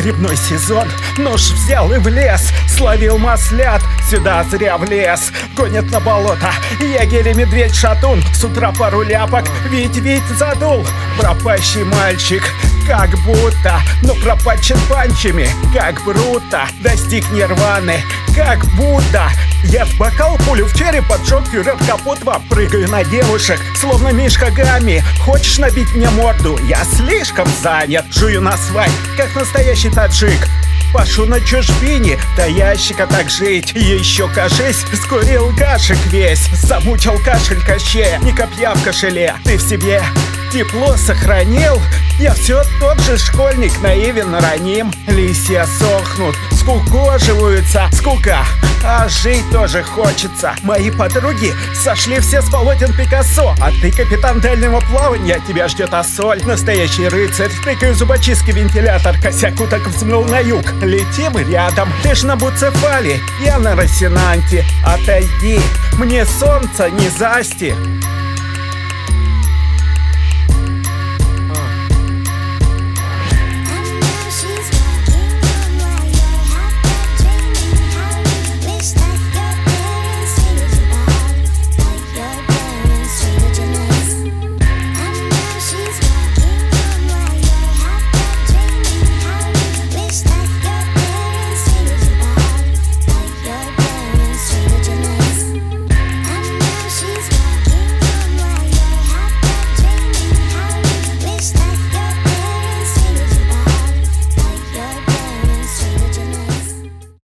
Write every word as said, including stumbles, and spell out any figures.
грибной сезон, нож взял и в лес, словил маслят, сюда зря влез. Гонят на болото егерь и медведь-шатун, с утра пару ляпок вить-вить задул. Пропащий мальчик, как будто, но пропачен панчами, как Бруто. Достиг нирваны, как Будда. Я в бокал, пулю в череп, поджег вперед капот вам. Прыгаю на девушек, словно Мишка Гамми. Хочешь набить мне морду? Я слишком занят. Жую на свай, как настоящий таджик. Пашу на чужбине, до ящика так жить. Еще, кажись, скурил гашек весь. Замучил кашель Кощея, ни копья в кошеле. Ты в себе тепло сохранил? Я все тот же школьник, наивен, раним. Листья сохнут, скукоживаются. Скука, а жить тоже хочется. Мои подруги сошли все с полотен Пикассо, а ты капитан дальнего плавания, тебя ждет ассоль. Настоящий рыцарь, тыкаю зубочистки вентилятор. Косяк уток взмыл на юг, летим рядом. Ты ж на Буцефале, я на Росинанте. Отойди, мне солнца не засти.